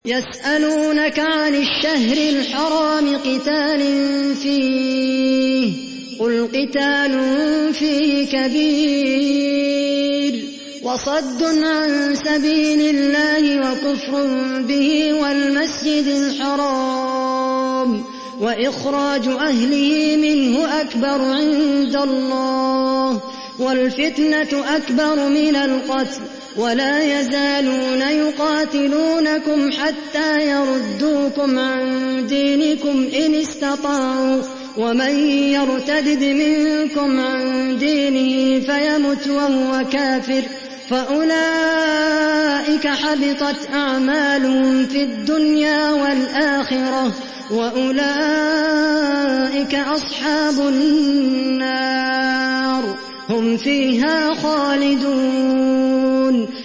يسألونك عن الشهر الحرام قتال فيه قل قتال فيه كبير وصد عن سبيل الله وكفر به والمسجد الحرام وإخراج أهله منه أكبر عند الله والفتنة أكبر من القتل ولا يزالون يقاتلونكم حتى يردوكم عن دينكم إن استطاعوا ومن يرتد منكم عن دينه فيمت وهو كافر فأولئك حبطت أعمالهم في الدنيا والآخرة وأولئك أصحاب النار هم فيها خالدون